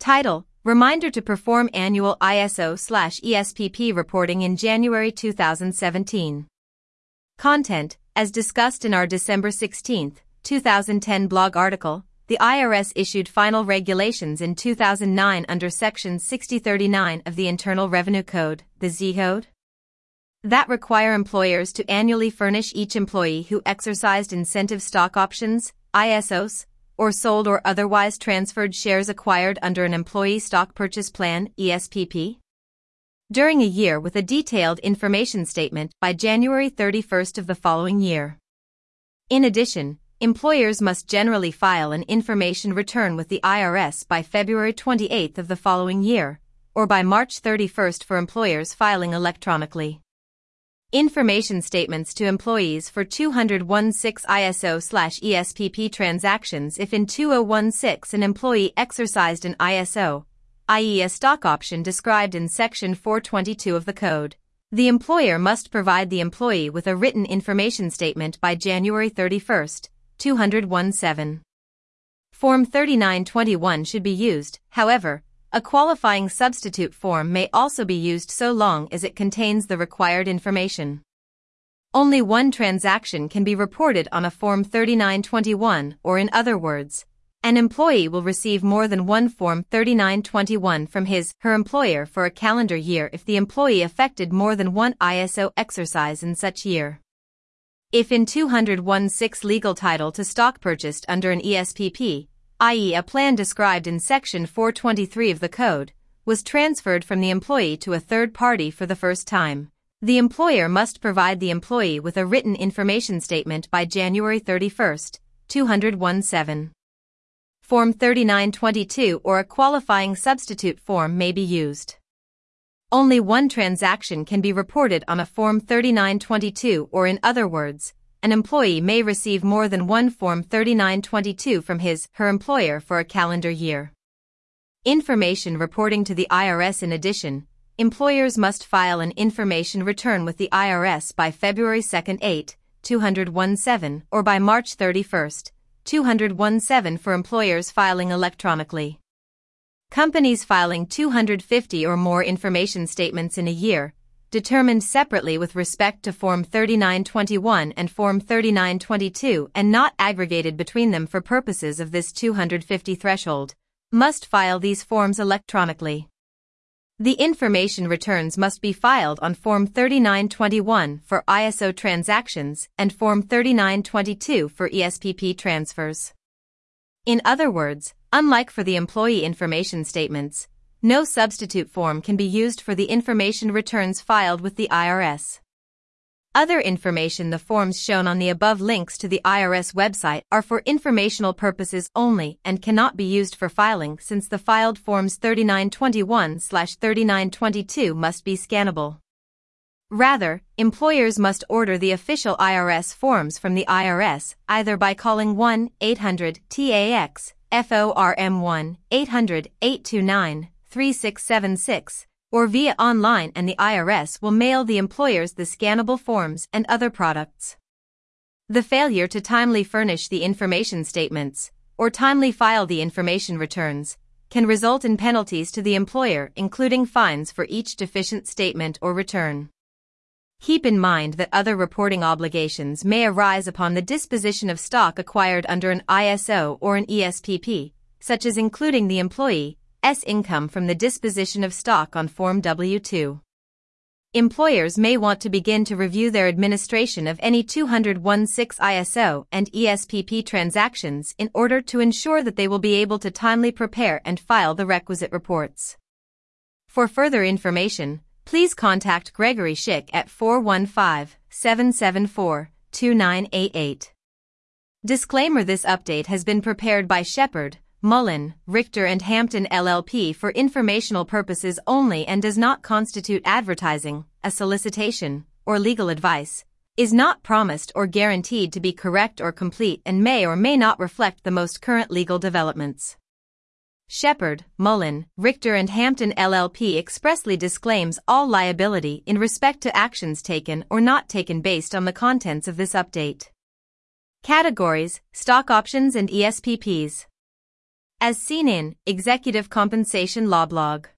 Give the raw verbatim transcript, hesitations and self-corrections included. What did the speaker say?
Title: Reminder to perform annual I S O slash E S P P reporting in January two thousand seventeen. Content: As discussed in our December sixteenth, two thousand ten blog article, the I R S issued final regulations in two thousand nine under Section sixty thirty-nine of the Internal Revenue Code, the Z Code, that require employers to annually furnish each employee who exercised incentive stock options, I S Os, or sold or otherwise transferred shares acquired under an employee stock purchase plan, E S P P, during a year with a detailed information statement by January thirty-first of the following year. In addition, employers must generally file an information return with the I R S by February twenty-eighth of the following year, or by March thirty-first for employers filing electronically. Information statements to employees for two thousand sixteen I S O slash E S P P transactions. If in two thousand sixteen an employee exercised an I S O, that is a stock option described in Section four twenty-two of the Code, the employer must provide the employee with a written information statement by January thirty-first, two thousand seventeen. Form thirty-nine twenty-one should be used, however. A qualifying substitute form may also be used so long as it contains the required information. Only one transaction can be reported on a Form thirty-nine twenty-one, or in other words, an employee will receive more than one Form thirty-nine twenty-one from his/her employer for a calendar year if the employee effected more than one I S O exercise in such year. If in two thousand sixteen legal title to stock purchased under an E S P P, that is a plan described in Section four twenty-three of the Code, was transferred from the employee to a third party for the first time, the employer must provide the employee with a written information statement by January thirty-first, two thousand seventeen. Form thirty-nine twenty-two or a qualifying substitute form may be used. Only one transaction can be reported on a Form thirty-nine twenty-two, or in other words, an employee may receive more than one Form thirty-nine twenty-two from his/her employer for a calendar year. Information reporting to the I R S. In addition, employers must file an information return with the I R S by February second, two thousand seventeen, or by March thirty-first, two thousand seventeen for employers filing electronically. Companies filing two hundred fifty or more information statements in a year, determined separately with respect to Form thirty-nine twenty-one and Form thirty-nine twenty-two and not aggregated between them for purposes of this two hundred fifty threshold, must file these forms electronically. The information returns must be filed on Form thirty-nine twenty-one for I S O transactions and Form thirty-nine twenty-two for E S P P transfers. In other words, unlike for the employee information statements, no substitute form can be used for the information returns filed with the I R S. Other information. The forms shown on the above links to the I R S website are for informational purposes only and cannot be used for filing since the filed Forms thirty-nine twenty-one slash thirty-nine twenty-two must be scannable. Rather, employers must order the official I R S forms from the I R S either by calling one eight hundred T A X F O R M one eight hundred eight two nine three six seven six, or via online, and the I R S will mail the employers the scannable forms and other products. The failure to timely furnish the information statements, or timely file the information returns, can result in penalties to the employer, including fines for each deficient statement or return. Keep in mind that other reporting obligations may arise upon the disposition of stock acquired under an I S O or an E S P P, such as including the employee's income from the disposition of stock on Form W two. Employers may want to begin to review their administration of any two thousand sixteen I S O and E S P P transactions in order to ensure that they will be able to timely prepare and file the requisite reports. For further information, please contact Gregory Schick at four one five, seven seven four, two nine eight eight. Disclaimer: this update has been prepared by Shepard, Mullen, Richter and Hampton L L P for informational purposes only and does not constitute advertising, a solicitation, or legal advice, is not promised or guaranteed to be correct or complete, and may or may not reflect the most current legal developments. Shepard, Mullen, Richter and Hampton L L P expressly disclaims all liability in respect to actions taken or not taken based on the contents of this update. Categories: Stock Options and E S P Ps. as seen in Executive Compensation Law Blog.